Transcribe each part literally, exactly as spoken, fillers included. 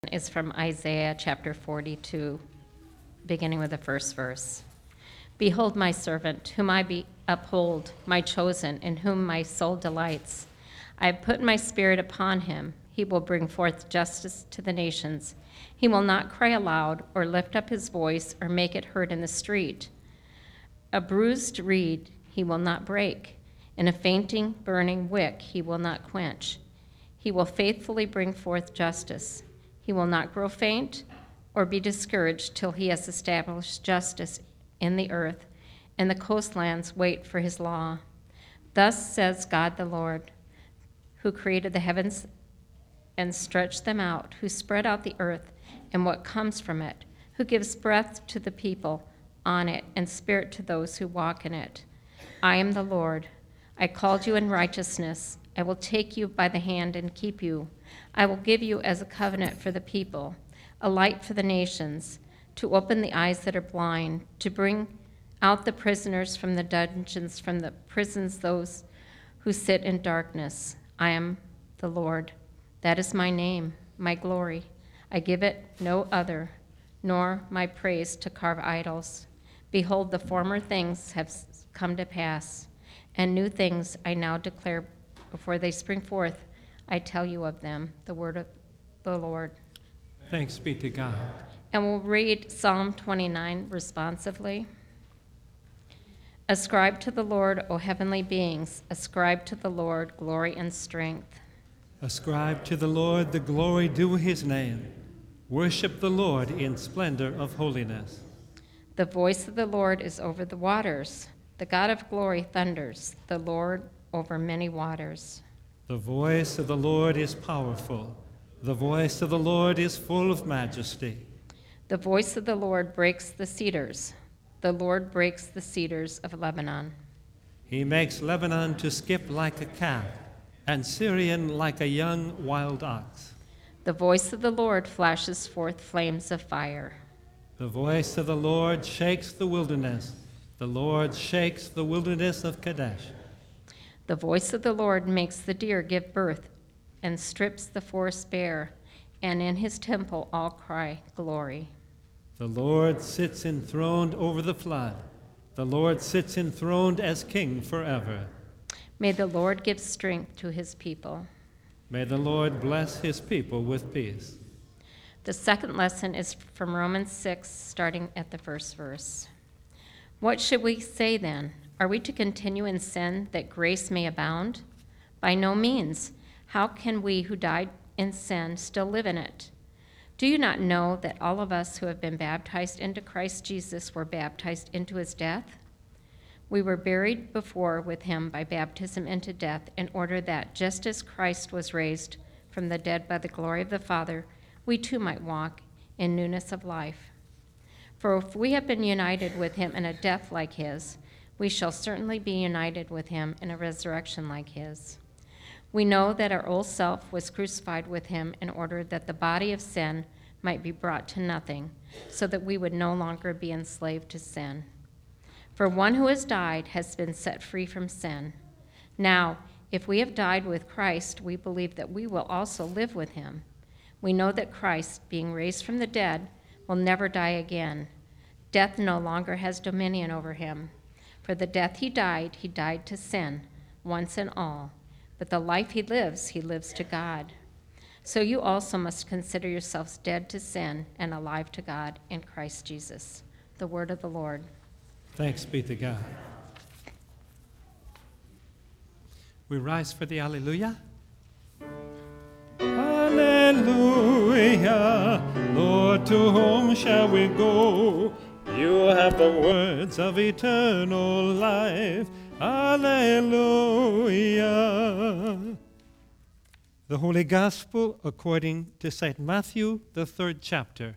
is from Isaiah chapter forty-two, beginning with the first verse. Behold my servant, whom I be uphold, my chosen, in whom my soul delights. I have put my spirit upon him. He will bring forth justice to the nations. He will not cry aloud or lift up his voice or make it heard in the street. A bruised reed he will not break, and a fainting, burning wick he will not quench. He will faithfully bring forth justice. He will not grow faint or be discouraged till he has established justice in the earth, and the coastlands wait for his law. Thus says God the Lord, who created the heavens and stretched them out, who spread out the earth and what comes from it, who gives breath to the people on it and spirit to those who walk in it. I am the Lord. I called you in righteousness. I will take you by the hand and keep you. I will give you as a covenant for the people, a light for the nations, to open the eyes that are blind, to bring out the prisoners from the dungeons, from the prisons those who sit in darkness. I am the Lord. That is my name, my glory. I give it no other, nor my praise to carve idols. Behold, the former things have come to pass, and new things I now declare before they spring forth. I tell you of them, the word of the Lord. Thanks be to God. And we'll read Psalm twenty-nine responsively. Ascribe to the Lord, O heavenly beings, ascribe to the Lord glory and strength. Ascribe to the Lord the glory due his name. Worship the Lord in splendor of holiness. The voice of the Lord is over the waters. The God of glory thunders, the Lord over many waters. The voice of the Lord is powerful. The voice of the Lord is full of majesty. The voice of the Lord breaks the cedars. The Lord breaks the cedars of Lebanon. He makes Lebanon to skip like a calf, and Syrian like a young wild ox. The voice of the Lord flashes forth flames of fire. The voice of the Lord shakes the wilderness. The Lord shakes the wilderness of Kadesh. The voice of the Lord makes the deer give birth and strips the forest bare, and in his temple all cry, glory. The Lord sits enthroned over the flood. The Lord sits enthroned as king forever. May the Lord give strength to his people. May the Lord bless his people with peace. The second lesson is from Romans six, starting at the first verse. What should we say then? Are we to continue in sin that grace may abound? By no means. How can we who died in sin still live in it? Do you not know that all of us who have been baptized into Christ Jesus were baptized into his death? We were buried before with him by baptism into death, in order that, just as Christ was raised from the dead by the glory of the Father, we too might walk in newness of life. For if we have been united with him in a death like his, we shall certainly be united with him in a resurrection like his. We know that our old self was crucified with him in order that the body of sin might be brought to nothing, so that we would no longer be enslaved to sin. For one who has died has been set free from sin. Now, if we have died with Christ, we believe that we will also live with him. We know that Christ, being raised from the dead, will never die again. Death no longer has dominion over him. For the death he died, he died to sin, once and all. But the life he lives, he lives to God. So you also must consider yourselves dead to sin and alive to God in Christ Jesus. The word of the Lord. Thanks be to God. We rise for the Alleluia. Alleluia, Lord, to whom shall we go? You have the words of eternal life. Alleluia. The Holy Gospel according to Saint Matthew, the third chapter.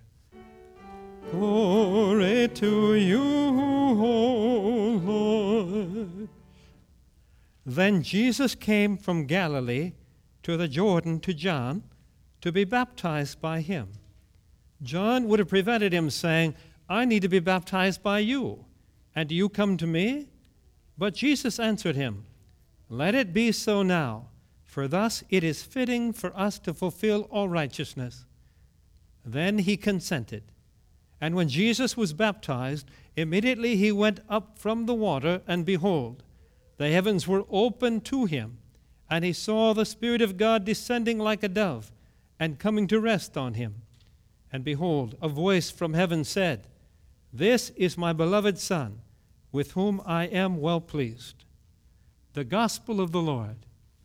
Glory to you, O Lord. Then Jesus came from Galilee to the Jordan to John to be baptized by him. John would have prevented him, saying, I need to be baptized by you, and do you come to me? But Jesus answered him, Let it be so now, for thus it is fitting for us to fulfill all righteousness. Then he consented. And when Jesus was baptized, immediately he went up from the water, and behold, the heavens were opened to him, and he saw the Spirit of God descending like a dove, and coming to rest on him. And behold, a voice from heaven said, This is my beloved Son, with whom I am well pleased. The Gospel of the Lord.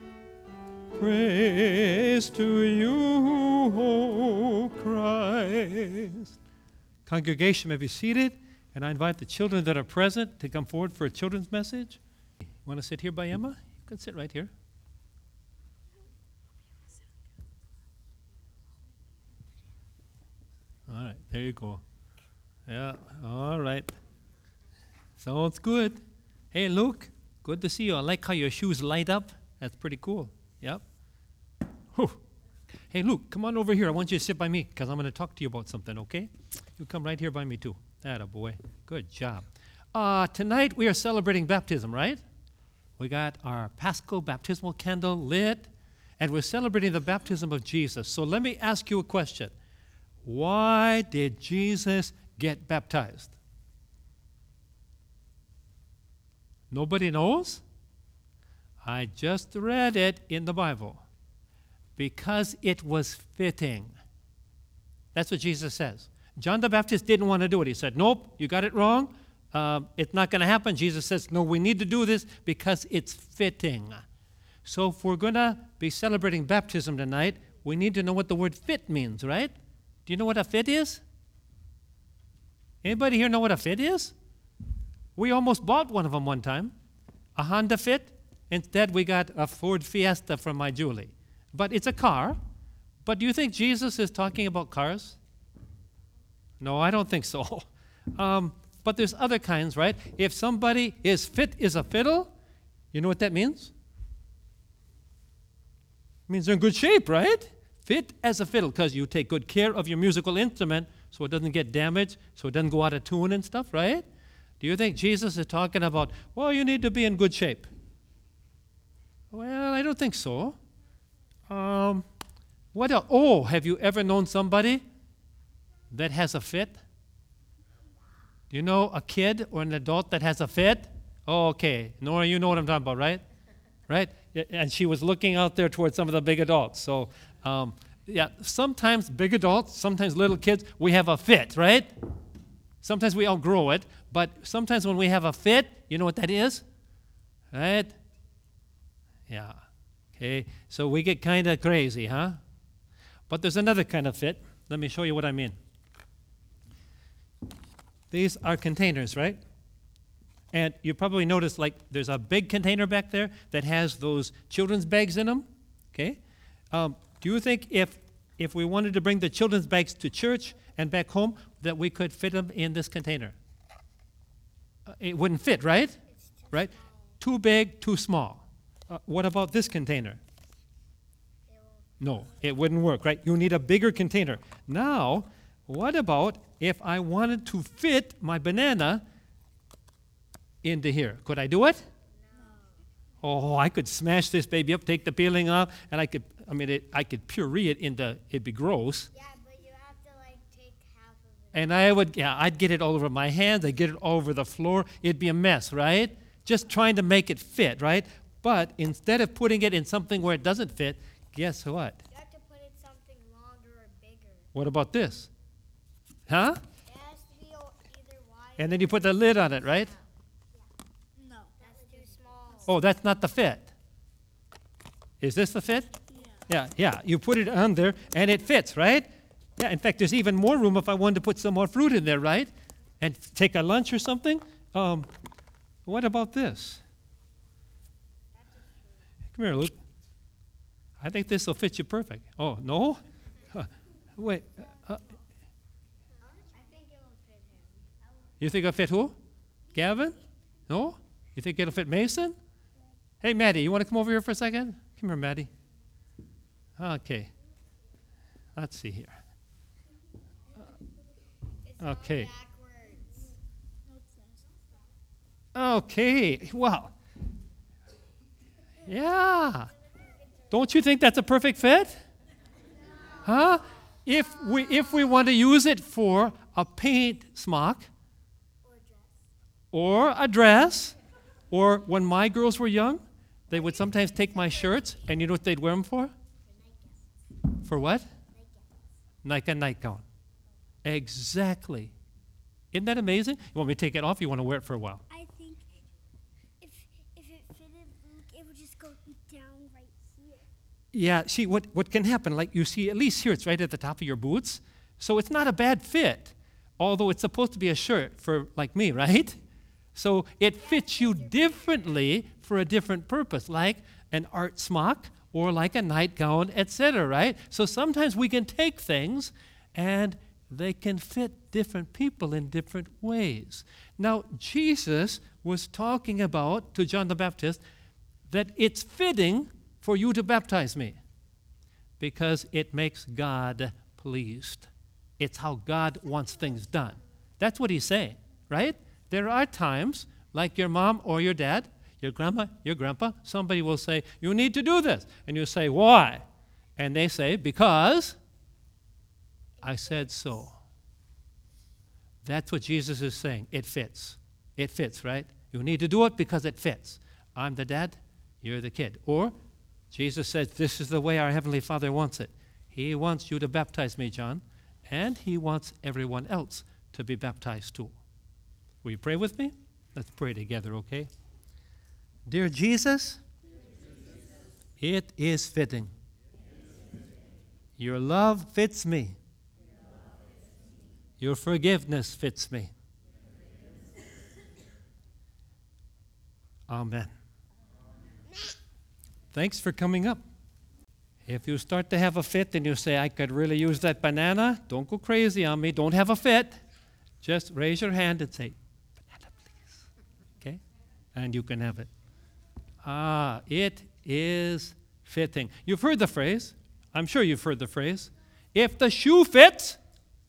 Praise to you, O Christ. Congregation may be seated, and I invite the children that are present to come forward for a children's message. You want to sit here by Emma? You can sit right here. All right, there you go. Yeah, all right. Sounds good. Hey, Luke, good to see you. I like how your shoes light up. That's pretty cool. Yep. Whew. Hey, Luke, come on over here. I want you to sit by me because I'm going to talk to you about something, okay? You come right here by me, too. Atta boy. Good job. Uh, tonight we are celebrating baptism, right? We got our Paschal baptismal candle lit, and we're celebrating the baptism of Jesus. So let me ask you a question. Why did Jesus get baptized? Nobody knows? I just read it in the Bible. Because it was fitting. That's what Jesus says. John the Baptist didn't want to do it. He said, nope, you got it wrong. Uh, it's not going to happen. Jesus says, no, we need to do this because it's fitting. So if we're going to be celebrating baptism tonight, we need to know what the word fit means, right? Do you know what a fit is? Anybody here know what a fit is? We almost bought one of them one time, a Honda Fit. Instead, we got a Ford Fiesta from my Julie. But it's a car. But do you think Jesus is talking about cars? No, I don't think so. Um, but there's other kinds, right? If somebody is fit as a fiddle, you know what that means? It means they're in good shape, right? Fit as a fiddle, because you take good care of your musical instrument so it doesn't get damaged, so it doesn't go out of tune and stuff, right? Do you think Jesus is talking about, well, you need to be in good shape? Well, I don't think so. Um, what else? Oh, have you ever known somebody that has a fit? Do you know a kid or an adult that has a fit? Oh, okay. Nora, you know what I'm talking about, right? Right? And she was looking out there towards some of the big adults. So, um, yeah, sometimes big adults, sometimes little kids, we have a fit, right? Sometimes we outgrow it, but sometimes when we have a fit, you know what that is? Right? Yeah. Okay, so we get kind of crazy, huh? But there's another kind of fit. Let me show you what I mean. These are containers, right? And you probably noticed, like, there's a big container back there that has those children's bags in them, okay? Um, do you think if if we wanted to bring the children's bags to church and back home, that we could fit them in this container? Uh, it wouldn't fit, right? Right? Too big, too small. Uh, what about this container? No, it wouldn't work, right? You need a bigger container. Now, what about if I wanted to fit my banana into here? Could I do it? No. Oh, I could smash this baby up, take the peeling off, and I could, I mean, it, I could puree it into, it'd be gross. Yeah, but you have to, like, take half of it. And I would, yeah, I'd get it all over my hands, I'd get it all over the floor. It'd be a mess, right? Just trying to make it fit, right? But instead of putting it in something where it doesn't fit, guess what? You have to put it something longer or bigger. What about this? Huh? It has to be o- either wide. And then you put the lid on it, right? No, that's too small. Oh, that's not the fit. Is this the fit? Yeah. Yeah, yeah. You put it on there, and it fits, right? Yeah, in fact, there's even more room if I wanted to put some more fruit in there, right? And f- take a lunch or something. Um, what about this? Come here, Luke. I think this will fit you perfect. Oh, no? Huh. Wait. Uh, I think it will fit him. you think it'll fit who? Gavin? No? You think it'll fit Mason? Hey, Maddie, you want to come over here for a second? Come here, Maddie. Okay. Let's see here. It's Okay. going backwards. Okay. Well. Yeah. Don't you think that's a perfect fit? Huh? If we, if we want to use it for a paint smock or a dress, or when my girls were young, they would sometimes take my shirts, and you know what they'd wear them for? For what? Like a nightgown. Exactly. Isn't that amazing? You want me to take it off? You want to wear it for a while? I think if if it fitted Luke, it would just go down right here. Yeah, see, what, what can happen, like you see, at least here, it's right at the top of your boots. So it's not a bad fit, although it's supposed to be a shirt for, like me, right? So it fits you differently for a different purpose, like an art smock or like a nightgown, et cetera, right? So sometimes we can take things and they can fit different people in different ways. Now, Jesus was talking about, to John the Baptist, that it's fitting for you to baptize me because it makes God pleased. It's how God wants things done. That's what he's saying, right? There are times, like your mom or your dad, your grandma, your grandpa, somebody will say, you need to do this. And you say, why? And they say, because I said so. That's what Jesus is saying. It fits. It fits, right? You need to do it because it fits. I'm the dad, you're the kid. Or Jesus says, this is the way our Heavenly Father wants it. He wants you to baptize me, John, and he wants everyone else to be baptized too. Will you pray with me? Let's pray together, okay? Dear Jesus, it is fitting. Your love fits me. Your forgiveness fits me. Amen. Thanks for coming up. If you start to have a fit and you say, I could really use that banana, don't go crazy on me. Don't have a fit. Just raise your hand and say, banana, please. Okay? And you can have it. Ah, it is fitting. You've heard the phrase. I'm sure you've heard the phrase. If the shoe fits,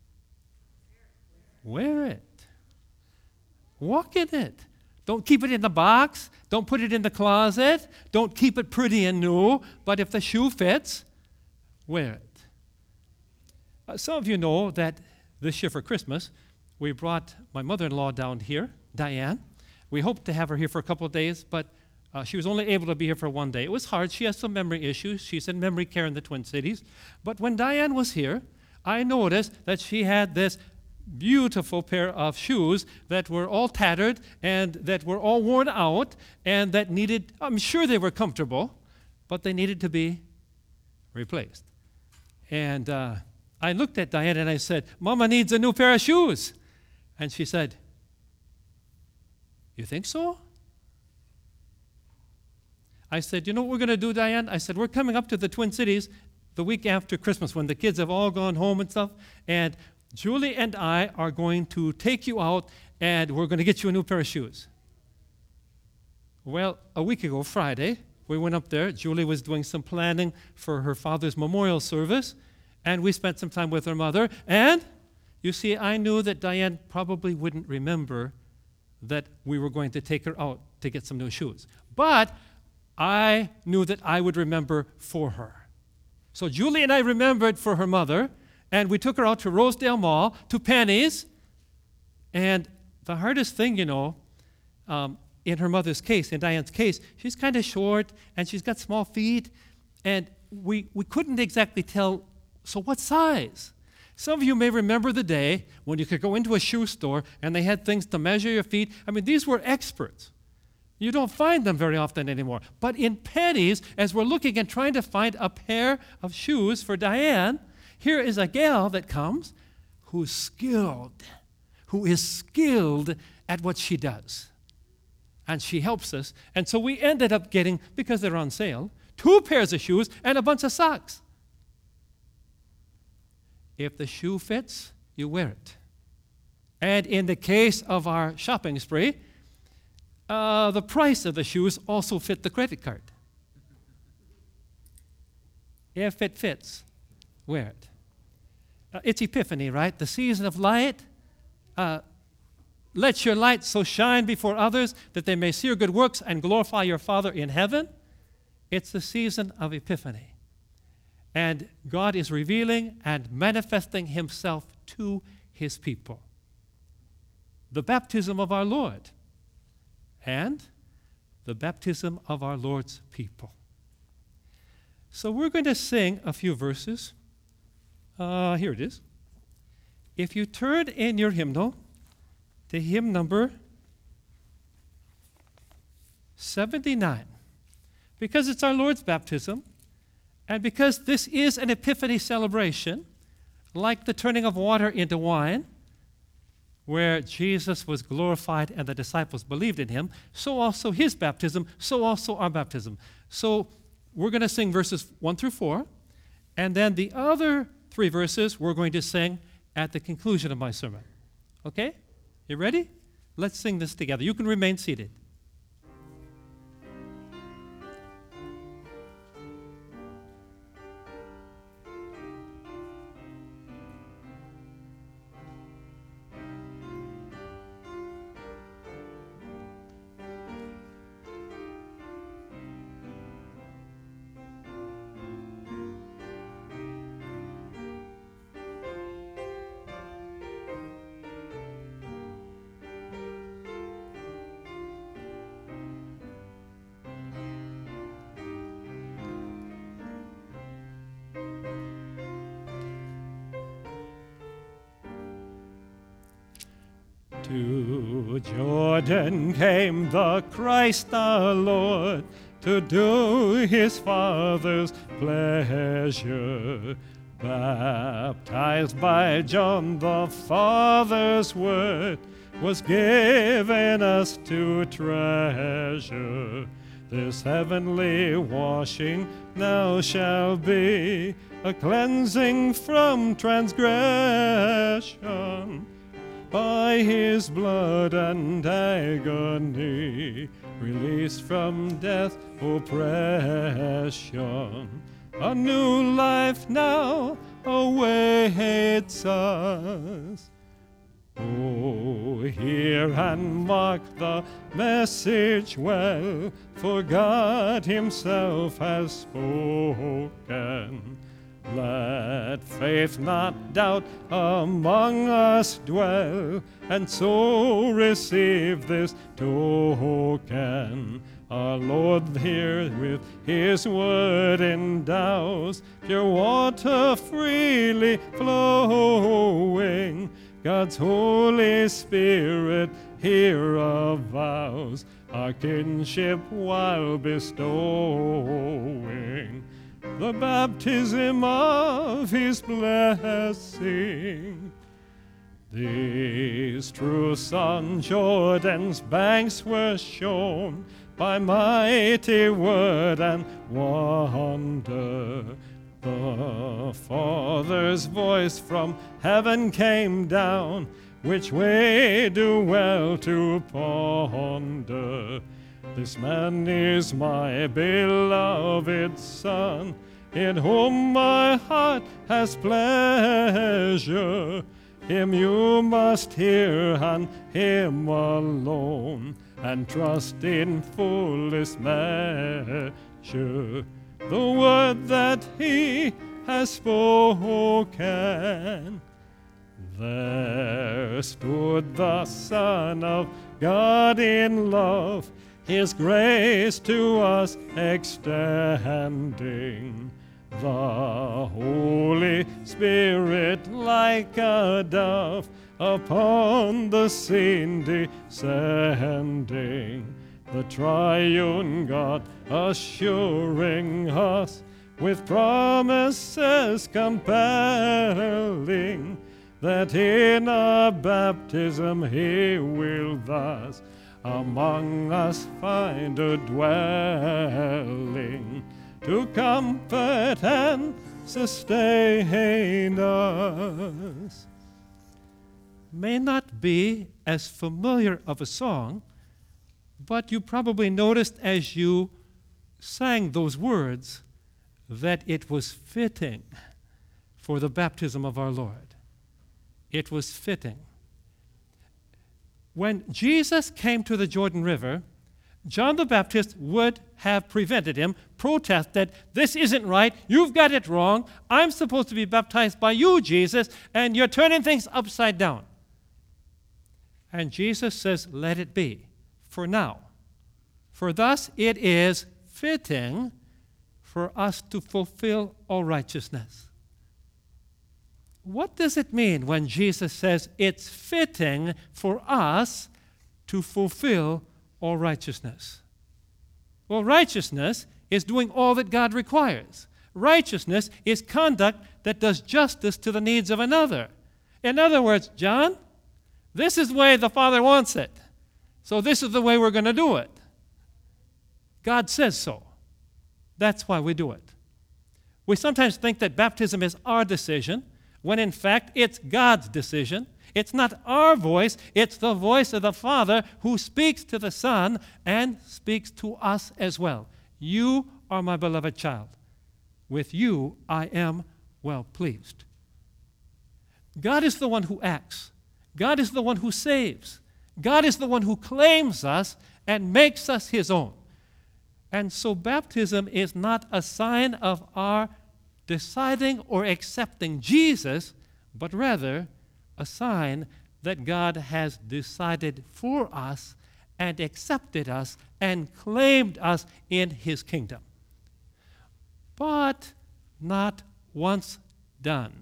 wear it. Walk in it. Don't keep it in the box. Don't put it in the closet. Don't keep it pretty and new. But if the shoe fits, wear it. Uh, some of you know that this year for Christmas, we brought my mother-in-law down here, Diane. We hoped to have her here for a couple of days, but uh, she was only able to be here for one day. It was hard. She has some memory issues. She's in memory care in the Twin Cities. But when Diane was here, I noticed that she had this beautiful pair of shoes that were all tattered and that were all worn out and that needed, I'm sure they were comfortable, but they needed to be replaced. And uh, I looked at Diane and I said, Mama needs a new pair of shoes. And she said, you think so? I said, you know what we're going to do, Diane? I said, we're coming up to the Twin Cities the week after Christmas when the kids have all gone home and stuff, and Julie and I are going to take you out and we're going to get you a new pair of shoes. Well, a week ago, Friday, we went up there. Julie was doing some planning for her father's memorial service, and we spent some time with her mother. And, you see, I knew that Diane probably wouldn't remember that we were going to take her out to get some new shoes. But I knew that I would remember for her. So Julie and I remembered for her mother, and we took her out to Rosedale Mall, to Penny's. And the hardest thing, you know, um, in her mother's case, in Diane's case, she's kind of short, and she's got small feet, and we, we couldn't exactly tell, so what size? Some of you may remember the day when you could go into a shoe store, and they had things to measure your feet. I mean, these were experts. You don't find them very often anymore. But in Penny's, as we're looking and trying to find a pair of shoes for Diane, here is a gal that comes who's skilled, who is skilled at what she does. And she helps us. And so we ended up getting, because they're on sale, two pairs of shoes and a bunch of socks. If the shoe fits, you wear it. And in the case of our shopping spree, uh, the price of the shoes also fit the credit card. If it fits, wear it. Uh, it's Epiphany, right? The season of light. Uh, Let your light so shine before others that they may see your good works and glorify your Father in heaven. It's the season of Epiphany. And God is revealing and manifesting himself to his people. The baptism of our Lord and the baptism of our Lord's people. So we're going to sing a few verses. Uh, here it is. If you turn in your hymnal to hymn number seventy-nine, because it's our Lord's baptism, and because this is an Epiphany celebration, like the turning of water into wine, where Jesus was glorified and the disciples believed in him, so also his baptism, so also our baptism. So we're going to sing verses one through four, and then the other three verses we're going to sing at the conclusion of my sermon. Okay? You ready? Let's sing this together. You can remain seated. To Jordan came the Christ our Lord to do his Father's pleasure. Baptized by John, the Father's word was given us to treasure. This heavenly washing now shall be a cleansing from transgression. By his blood and agony, released from death oppression, a new life now awaits us. Oh, hear and mark the message well, for God himself has spoken. Let faith not doubt among us dwell, and so receive this token. Our Lord here with his word endows, pure water freely flowing. God's Holy Spirit here avows our kinship while bestowing the baptism of his blessing. These truths on Jordan's banks were shown by mighty word and wonder. The Father's voice from heaven came down, which we do well to ponder. This man is my beloved Son, in whom my heart has pleasure. Him you must hear, and him alone, and trust in fullest measure the word that he has spoken. There stood the Son of God in love, his grace to us extending. The Holy Spirit like a dove upon the scene descending. The triune God assuring us with promises compelling that in our baptism he will thus among us find a dwelling, to comfort and sustain us. May not be as familiar of a song, but you probably noticed as you sang those words that it was fitting for the baptism of our Lord. It was fitting. When Jesus came to the Jordan River, John the Baptist would have prevented him, protested, this isn't right, you've got it wrong, I'm supposed to be baptized by you, Jesus, and you're turning things upside down. And Jesus says, let it be, for now. For thus it is fitting for us to fulfill all righteousness. What does it mean when Jesus says it's fitting for us to fulfill all righteousness? Well, righteousness is doing all that God requires. Righteousness is conduct that does justice to the needs of another. In other words, John, this is the way the Father wants it. So this is the way we're going to do it. God says so. That's why we do it. We sometimes think that baptism is our decision, when in fact it's God's decision. It's not our voice, it's the voice of the Father who speaks to the Son and speaks to us as well. You are my beloved child. With you I am well pleased. God is the one who acts. God is the one who saves. God is the one who claims us and makes us his own. And so baptism is not a sign of our deciding or accepting Jesus, but rather a sign that God has decided for us and accepted us and claimed us in his kingdom. But not once done,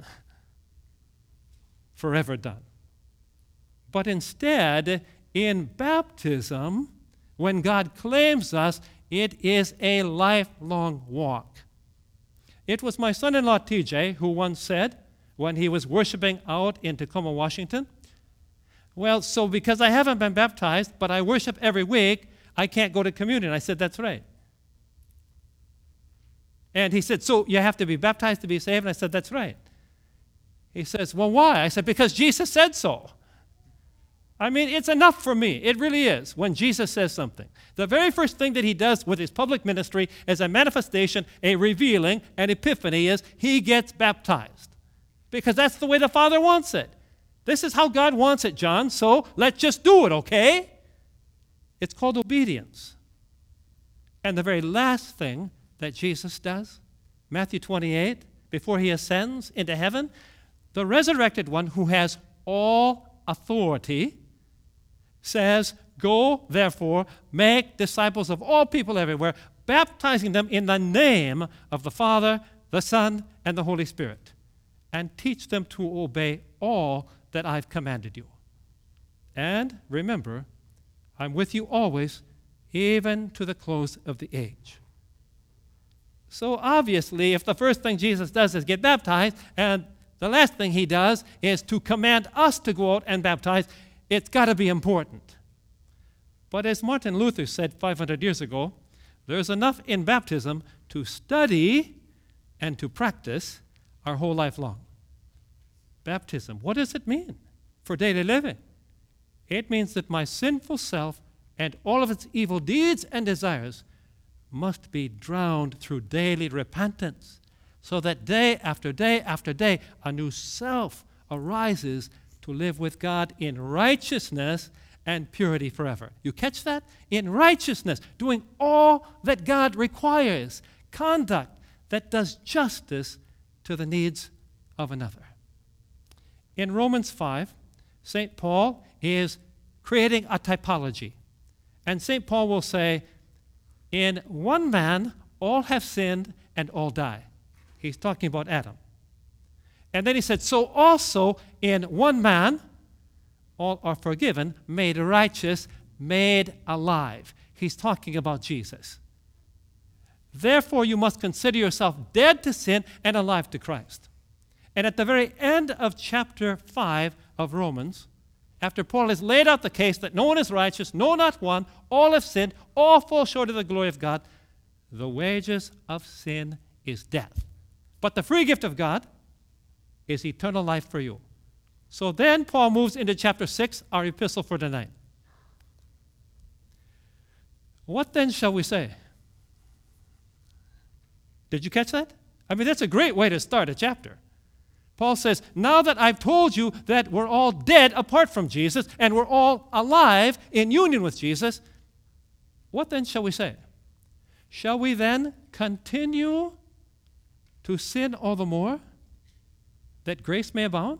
forever done. But instead, in baptism, when God claims us, it is a lifelong walk. It was my son-in-law, T J, who once said, when he was worshiping out in Tacoma, Washington, well, so because I haven't been baptized, but I worship every week, I can't go to communion. I said, that's right. And he said, so you have to be baptized to be saved? And I said, that's right. He says, well, why? I said, because Jesus said so. I mean, it's enough for me. It really is when Jesus says something. The very first thing that he does with his public ministry as a manifestation, a revealing, an epiphany is he gets baptized. Because that's the way the Father wants it. This is how God wants it, John, so let's just do it, okay? It's called obedience. And the very last thing that Jesus does, Matthew twenty-eight, before he ascends into heaven, the resurrected one who has all authority says, go, therefore, make disciples of all people everywhere, baptizing them in the name of the Father, the Son, and the Holy Spirit, and teach them to obey all that I've commanded you. And remember, I'm with you always, even to the close of the age. So obviously, if the first thing Jesus does is get baptized, and the last thing he does is to command us to go out and baptize, it's got to be important. But as Martin Luther said five hundred years ago, there's enough in baptism to study and to practice our whole life long. Baptism, what does it mean for daily living? It means that my sinful self and all of its evil deeds and desires must be drowned through daily repentance, so that day after day after day, a new self arises to live with God in righteousness and purity forever. You catch that? In righteousness, doing all that God requires, conduct that does justice to the needs of another. In Romans five, Saint Paul is creating a typology. And Saint Paul will say, in one man, all have sinned and all die. He's talking about Adam. And then he said, so also in one man, all are forgiven, made righteous, made alive. He's talking about Jesus. Therefore, you must consider yourself dead to sin and alive to Christ. And at the very end of chapter five of Romans, after Paul has laid out the case that no one is righteous, no, not one, all have sinned, all fall short of the glory of God, the wages of sin is death. But the free gift of God is eternal life for you. So then Paul moves into chapter six, our epistle for tonight. What then shall we say? Did you catch that? I mean, that's a great way to start a chapter. Paul says, now that I've told you that we're all dead apart from Jesus and we're all alive in union with Jesus, What then shall we say? Shall we then continue to sin all the more, that grace may abound?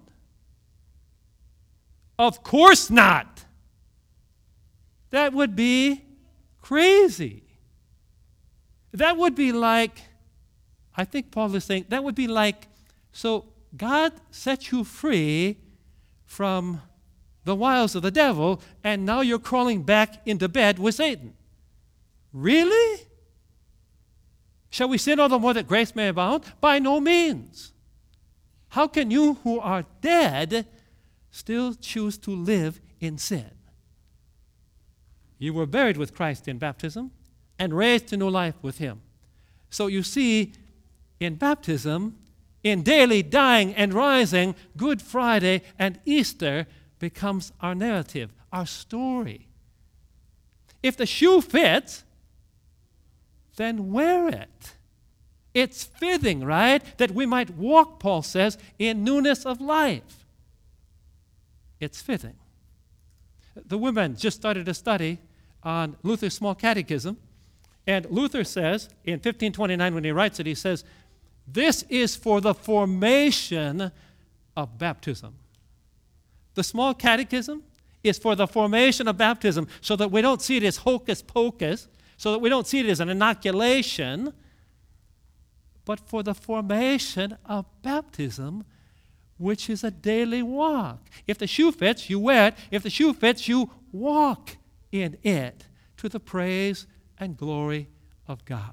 Of course not. That would be crazy. That would be like, I think Paul is saying, that would be like, so God set you free from the wiles of the devil, and now you're crawling back into bed with Satan. Really? Shall we sin all the more that grace may abound? By no means. How can you who are dead still choose to live in sin? You were buried with Christ in baptism and raised to new life with him. So you see, in baptism, in daily dying and rising, Good Friday and Easter becomes our narrative, our story. If the shoe fits, then wear it. It's fitting, right? That we might walk, Paul says, in newness of life. It's fitting. The women just started a study on Luther's Small Catechism, and Luther says, in fifteen twenty-nine when he writes it, he says, this is for the formation of baptism. The Small Catechism is for the formation of baptism, so that we don't see it as hocus pocus, so that we don't see it as an inoculation, but for the formation of baptism, which is a daily walk. If the shoe fits, you wear it. If the shoe fits, you walk in it to the praise and glory of God.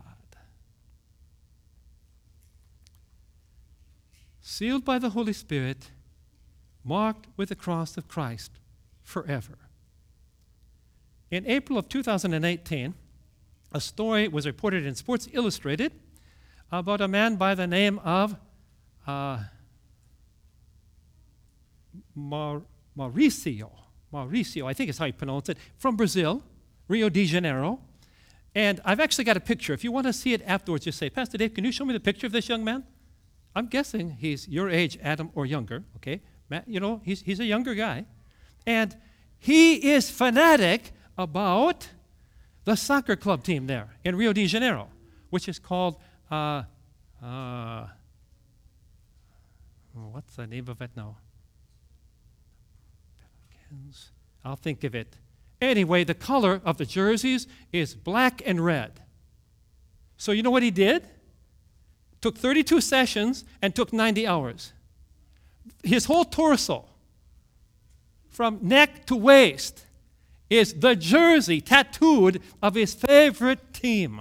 Sealed by the Holy Spirit, marked with the cross of Christ forever. In April of two thousand eighteen, a story was reported in Sports Illustrated about a man by the name of uh, Mar- Mauricio. Mauricio, I think is how you pronounce it, from Brazil, Rio de Janeiro. And I've actually got a picture. If you want to see it afterwards, just say, Pastor Dave, can you show me the picture of this young man? I'm guessing he's your age, Adam, or younger, okay? Matt, you know, he's, he's a younger guy. And he is fanatic about the soccer club team there in Rio de Janeiro, which is called, uh, uh, what's the name of it now? Pelicans. I'll think of it. Anyway, the color of the jerseys is black and red. So you know what he did? Took thirty-two sessions and took ninety hours. His whole torso, from neck to waist, is the jersey tattooed of his favorite team.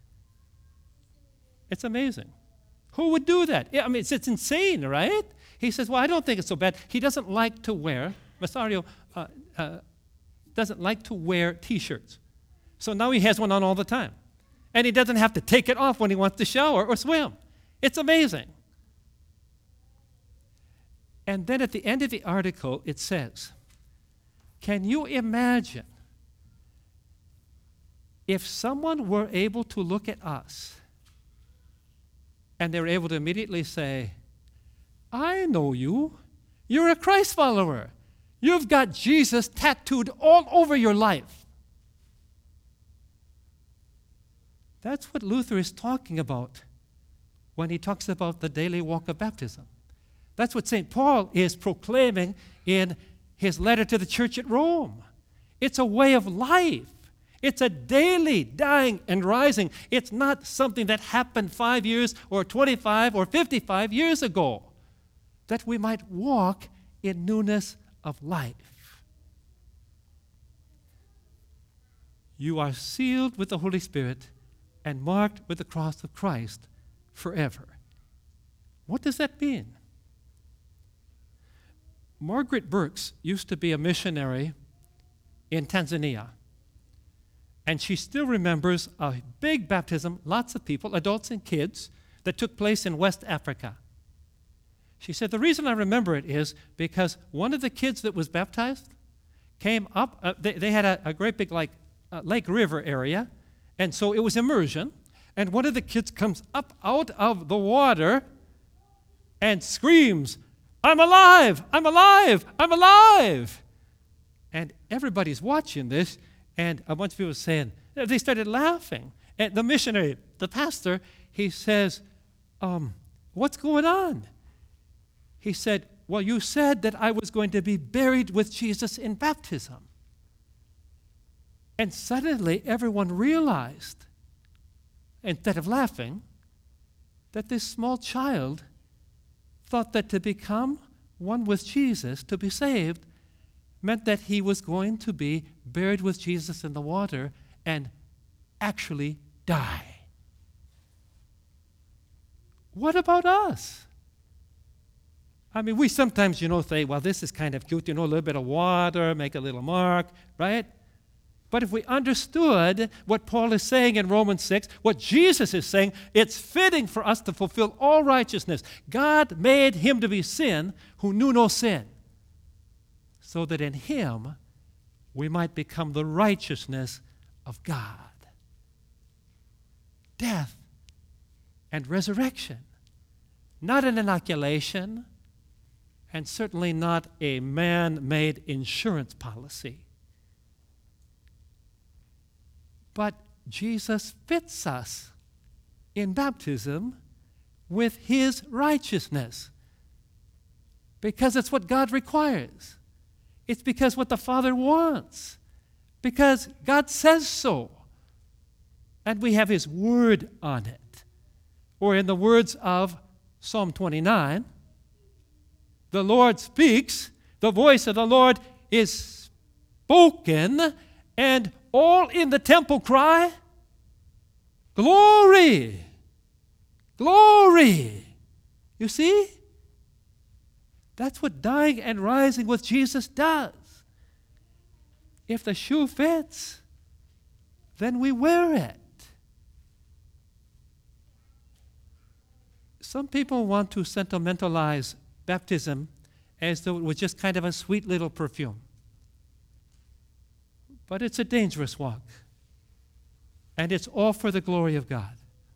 It's amazing. Who would do that? I mean, it's, it's insane, right? He says, well, I don't think it's so bad. He doesn't like to wear, Masario uh, uh, doesn't like to wear T-shirts. So now he has one on all the time. And he doesn't have to take it off when he wants to shower or swim. It's amazing. And then at the end of the article, it says, can you imagine if someone were able to look at us and they were able to immediately say, I know you. You're a Christ follower. You've got Jesus tattooed all over your life. That's what Luther is talking about when he talks about the daily walk of baptism. That's what Saint Paul is proclaiming in his letter to the church at Rome. It's a way of life. It's a daily dying and rising. It's not something that happened five years or twenty-five or fifty-five years ago. That we might walk in newness of life. You are sealed with the Holy Spirit and marked with the cross of Christ forever. What does that mean? Margaret Burks used to be a missionary in Tanzania. And she still remembers a big baptism, lots of people, adults and kids, that took place in West Africa. She said, the reason I remember it is because one of the kids that was baptized came up, uh, they, they had a, a great big like uh, lake river area, and so it was immersion, and one of the kids comes up out of the water and screams, I'm alive, I'm alive, I'm alive. And everybody's watching this, And a bunch of people were saying, they started laughing. And the missionary, the pastor, he says, um, what's going on? He said, well, you said that I was going to be buried with Jesus in baptism. And suddenly everyone realized, instead of laughing, that this small child thought that to become one with Jesus, to be saved, meant that he was going to be buried with Jesus in the water and actually die. What about us? I mean, we sometimes, you know, say, well, this is kind of cute, you know, a little bit of water, make a little mark, right? But if we understood what Paul is saying in Romans six, what Jesus is saying, it's fitting for us to fulfill all righteousness. God made him to be sin who knew no sin, so that in him we might become the righteousness of God. Death and resurrection, not an inoculation, and certainly not a man-made insurance policy. But Jesus fits us in baptism with his righteousness because it's what God requires. It's because what the Father wants, because God says so. And we have his word on it. Or in the words of Psalm twenty-nine, the Lord speaks, the voice of the Lord is spoken, and all in the temple cry, glory, glory. You see? That's what dying and rising with Jesus does. If the shoe fits, then we wear it. Some people want to sentimentalize baptism as though it was just kind of a sweet little perfume. But it's a dangerous walk. And it's all for the glory of God.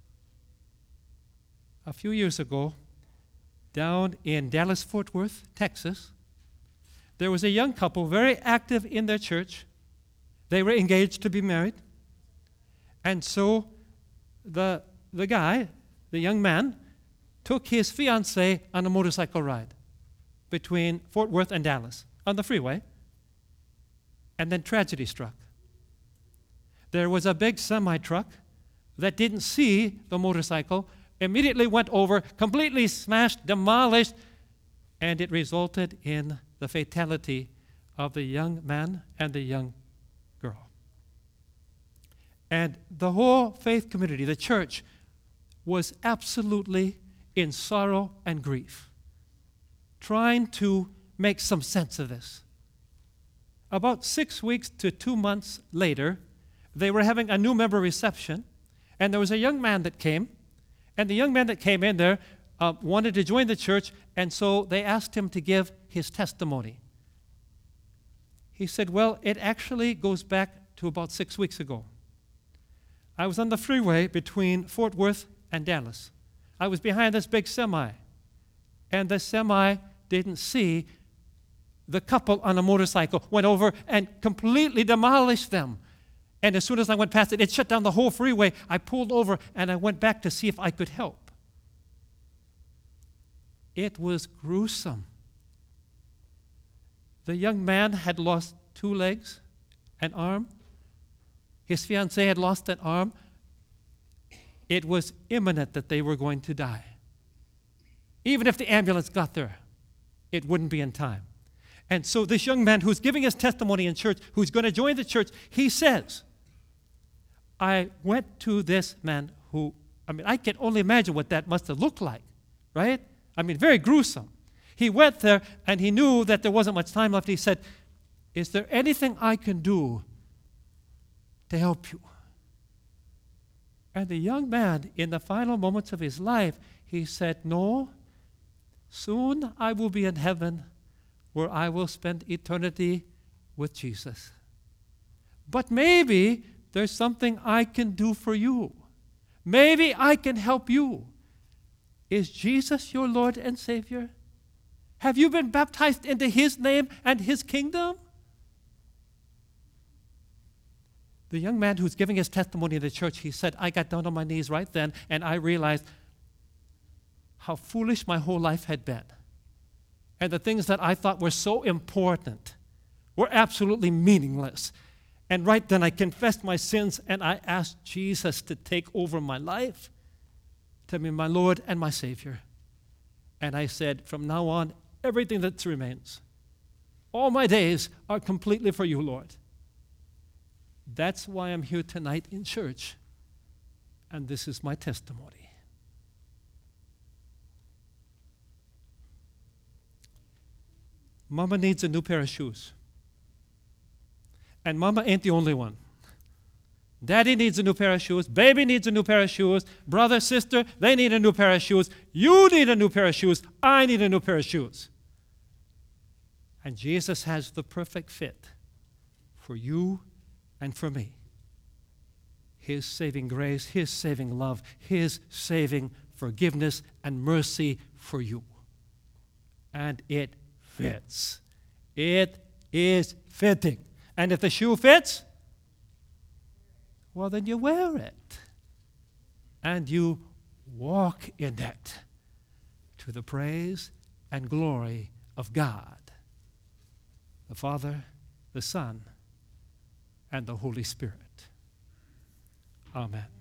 A few years ago, down in Dallas-Fort Worth, Texas, there was a young couple very active in their church. They were engaged to be married. And so the, the guy, the young man, took his fiancée on a motorcycle ride between Fort Worth and Dallas on the freeway. And then tragedy struck. There was a big semi-truck that didn't see the motorcycle, immediately went over, completely smashed, demolished, and it resulted in the fatality of the young man and the young girl. And the whole faith community, the church, was absolutely in sorrow and grief, trying to make some sense of this. About six weeks to two months later, they were having a new member reception, and there was a young man that came, and the young man that came in there uh, wanted to join the church, and so they asked him to give his testimony. He said, well, it actually goes back to about six weeks ago. I was on the freeway between Fort Worth and Dallas. I was behind this big semi, and the semi didn't see the couple on a motorcycle, went over and completely demolished them. And as soon as I went past it, it shut down the whole freeway. I pulled over and I went back to see if I could help. It was gruesome. The young man had lost two legs, an arm. His fiancée had lost an arm. It was imminent that they were going to die. Even if the ambulance got there, it wouldn't be in time. And so this young man who's giving his testimony in church, who's going to join the church, he says, I went to this man who, I mean, I can only imagine what that must have looked like, right? I mean, very gruesome. He went there and he knew that there wasn't much time left. He said, is there anything I can do to help you? And the young man, in the final moments of his life, he said, no, soon I will be in heaven where I will spend eternity with Jesus. But maybe there's something I can do for you. Maybe I can help you. Is Jesus your Lord and Savior? Have you been baptized into his name and his kingdom? the young man who's giving his testimony in the church, he said, I got down on my knees right then, and I realized how foolish my whole life had been. And the things that I thought were so important were absolutely meaningless. And right then I confessed my sins, and I asked Jesus to take over my life, to be my Lord and my Savior. And I said, from now on, everything that remains, all my days are completely for you, Lord. That's why I'm here tonight in church, and this is my testimony. Mama needs a new pair of shoes. And Mama ain't the only one. Daddy needs a new pair of shoes. Baby needs a new pair of shoes. Brother, sister, they need a new pair of shoes. You need a new pair of shoes. I need a new pair of shoes. And Jesus has the perfect fit for you and for me. His saving grace, His saving love, His saving forgiveness and mercy for you. And it fits. It is fitting. And if the shoe fits, well, then you wear it. And you walk in it to the praise and glory of God, the Father, the Son, and the Holy Spirit. Amen.